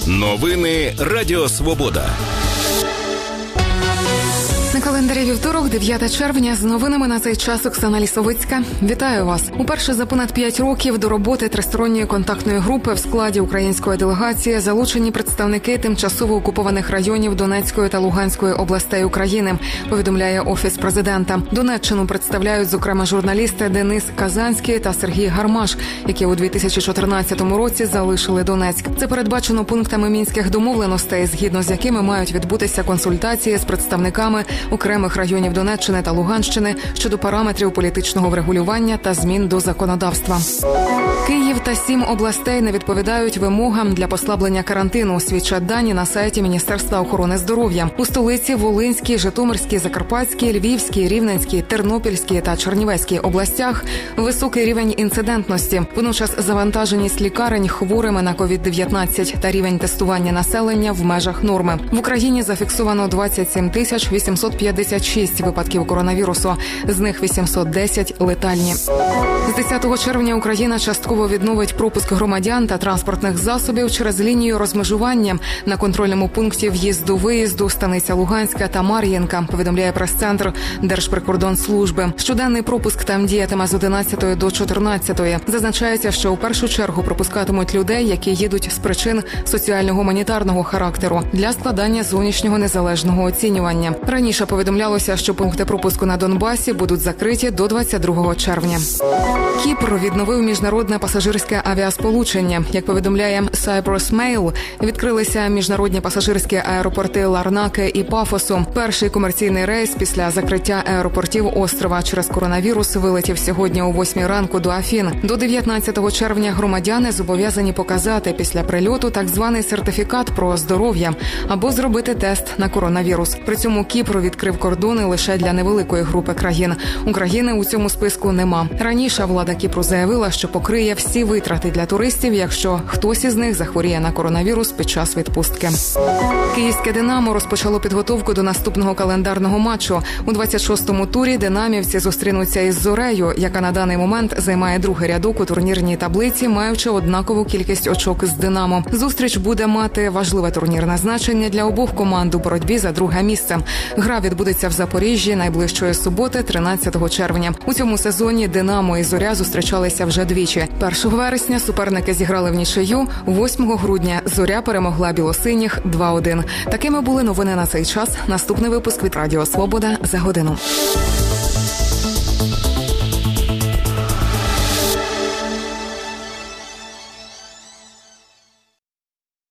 Новини Радіо Свобода. На календарі вівторок, 9 червня, з новинами на цей час Оксана Лісовицька. Вітаю вас. Уперше за понад 5 років до роботи тристоронньої контактної групи в складі української делегації залучені представники тимчасово окупованих районів Донецької та Луганської областей України, повідомляє Офіс президента. Донеччину представляють, зокрема, журналісти Денис Казанський та Сергій Гармаш, які у 2014 році залишили Донецьк. Це передбачено пунктами мінських домовленостей, згідно з якими мають відбутися консультації з представниками окремих районів Донеччини та Луганщини щодо параметрів політичного врегулювання та змін до законодавства. Київ та 7 областей не відповідають вимогам для послаблення карантину, свідчать дані на сайті Міністерства охорони здоров'я. У столиці Волинській, Житомирській, Закарпатській, Львівській, Рівненській, Тернопільській та Чернівецькій областях високий рівень інцидентності. Водночас завантаженість лікарень хворими на COVID-19 та рівень тестування населення в межах норми. В Україні зафіксовано 27 856 випадків коронавірусу, з них 810 летальні. З 10 червня Україна частково відновить пропуск громадян та транспортних засобів через лінію розмежування на контрольному пункті в'їзду-виїзду Станиця Луганська та Мар'їнка, повідомляє прес-центр Держприкордонслужби. Щоденний пропуск там діятиме з 11 до 14. Зазначається, що у першу чергу пропускатимуть людей, які їдуть з причин соціально-гуманітарного характеру для складання зовнішнього незалежного оцінювання. Раніше повідомлялося, що пункти пропуску на Донбасі будуть закриті до 22 червня. Кіпр відновив міжнародне пасажирське авіасполучення. Як повідомляє Cyprus Mail, відкрилися міжнародні пасажирські аеропорти Ларнаки і Пафосу. Перший комерційний рейс після закриття аеропортів острова через коронавірус вилетів сьогодні о 8 ранку до Афін. До 19 червня громадяни зобов'язані показати після прильоту так званий сертифікат про здоров'я або зробити тест на коронавірус. При цьому Кіпр відкрив кордони лише для невеликої групи країн. України у цьому списку нема. Раніше влада Кіпру заявила, що покриє всі витрати для туристів, якщо хтось із них захворіє на коронавірус під час відпустки. Київське «Динамо» розпочало підготовку до наступного календарного матчу. У 26-му турі динамівці зустрінуться із «Зорею», яка на даний момент займає другий рядок у турнірній таблиці, маючи однакову кількість очок з «Динамо». Зустріч буде мати важливе турнірне значення для обох команд у боротьбі за друге місце. Гра відбудеться в Запоріжжі найближчої суботи, 13 червня. У цьому сезоні «Динамо» і «Зоря» зустрічалися вже двічі. 1 вересня суперники зіграли в нічию, 8 грудня «Зоря» перемогла білосиніх 2-1. Такими були новини на цей час. Наступний випуск від Радіо Свобода за годину.